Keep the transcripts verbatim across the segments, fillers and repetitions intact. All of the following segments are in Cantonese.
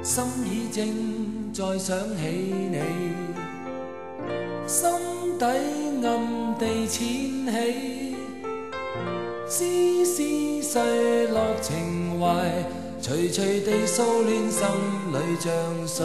心已靜，再想起你，心底暗地淺起，絲絲細落情懷，徐徐地騷亂心裏像水，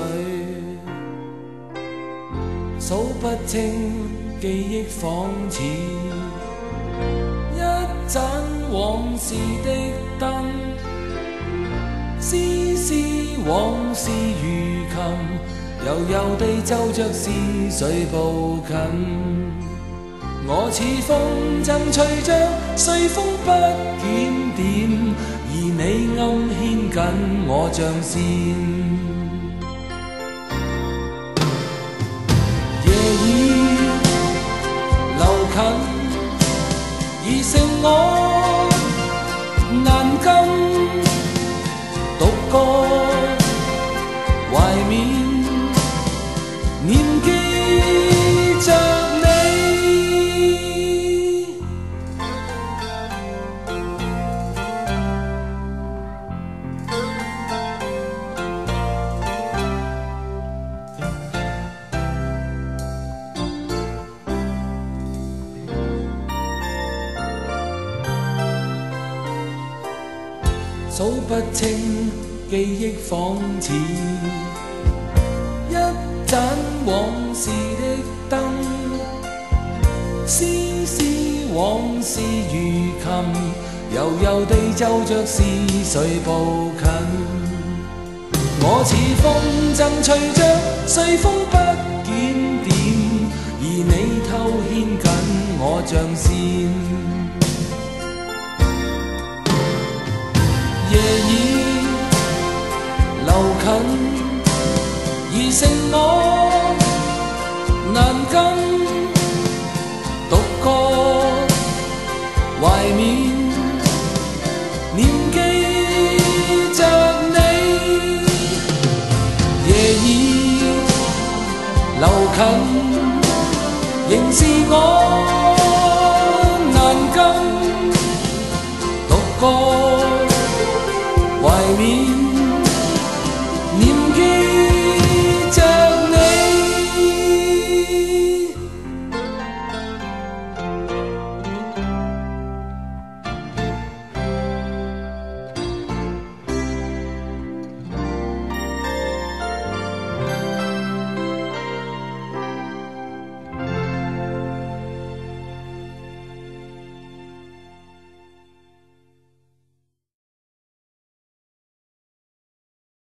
數不清記憶仿似一盞往事的燈，絲絲往事如琴，悠悠地奏着思緒步近。我似風箏吹着，隨風不檢點，而你暗牽緊我像線。夜已流近，已成我難禁。獨個懷緬，念記着你。數不清記憶仿似一盞往事的燈，絲絲往事如琴，悠悠地奏着思緒步近。我似風箏吹着，隨風不檢點，而你偷牽緊我像線。夜已流近，已成我難禁。獨個懷緬，念記着你。夜已流近，仍是我難禁。獨個懷緬。